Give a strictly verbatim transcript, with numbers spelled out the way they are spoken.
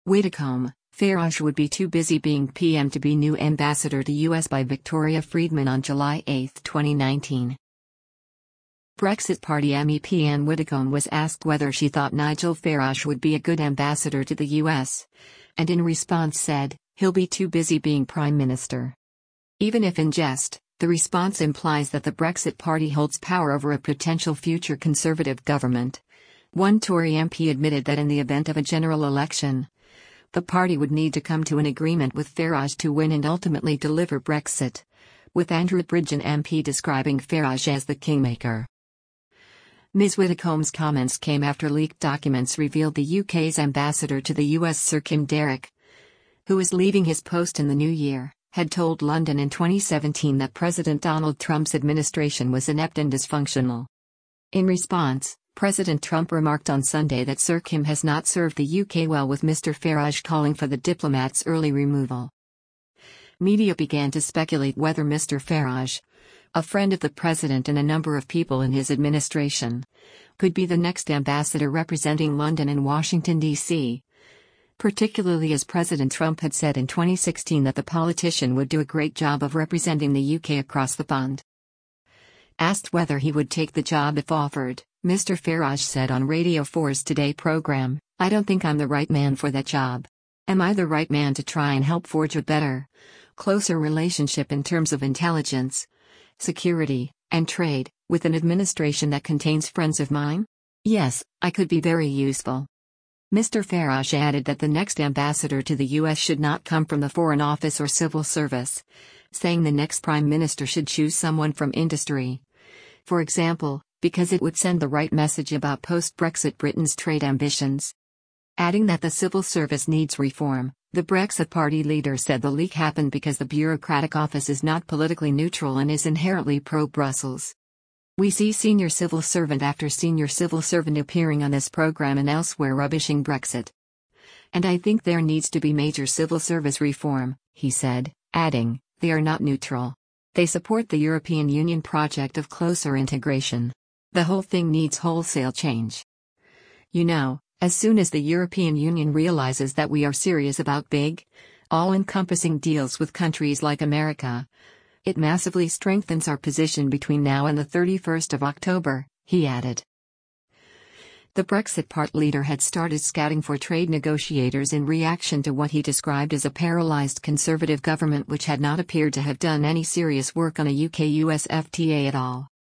Widdecombe, Farage would be too busy being P M to be new ambassador to U S by Victoria Friedman on July eighth, twenty nineteen. Brexit Party M E P Anne Widdecombe was asked whether she thought Nigel Farage would be a good ambassador to the U S, and in response said, "He'll be too busy being Prime Minister." Even if in jest, the response implies that the Brexit Party holds power over a potential future Conservative government. One Tory M P admitted that in the event of a general election, the party would need to come to an agreement with Farage to win and ultimately deliver Brexit, with Andrew Bridgen M P describing Farage as the kingmaker. Miz Widdecombe's comments came after leaked documents revealed the U K's ambassador to the U S Sir Kim Darroch, who is leaving his post in the new year, had told London in twenty seventeen that President Donald Trump's administration was inept and dysfunctional. In response, President Trump remarked on Sunday that Sir Kim has not served the U K well, with Mister Farage calling for the diplomat's early removal. Media began to speculate whether Mister Farage, a friend of the president and a number of people in his administration, could be the next ambassador representing London and Washington, D C, particularly as President Trump had said in twenty sixteen that the politician would do a great job of representing the U K across the pond. Asked whether he would take the job if offered, Mister Farage said on Radio four's Today program, "I don't think I'm the right man for that job. Am I the right man to try and help forge a better, closer relationship in terms of intelligence, security, and trade, with an administration that contains friends of mine? Yes, I could be very useful." Mister Farage added that the next ambassador to the U S should not come from the Foreign Office or civil service, saying the next Prime Minister should choose someone from industry, for example, because it would send the right message about post-Brexit Britain's trade ambitions. Adding that the civil service needs reform, the Brexit Party leader said the leak happened because the bureaucratic office is not politically neutral and is inherently pro-Brussels. "We see senior civil servant after senior civil servant appearing on this program and elsewhere rubbishing Brexit. And I think there needs to be major civil service reform," he said, adding, "They are not neutral. They support the European Union project of closer integration. The whole thing needs wholesale change. You know, as soon as the European Union realizes that we are serious about big, all-encompassing deals with countries like America, it massively strengthens our position between now and the thirty-first of October, he added. The Brexit Party leader had started scouting for trade negotiators in reaction to what he described as a paralysed Conservative government which had not appeared to have done any serious work on a U K U S F T A at all.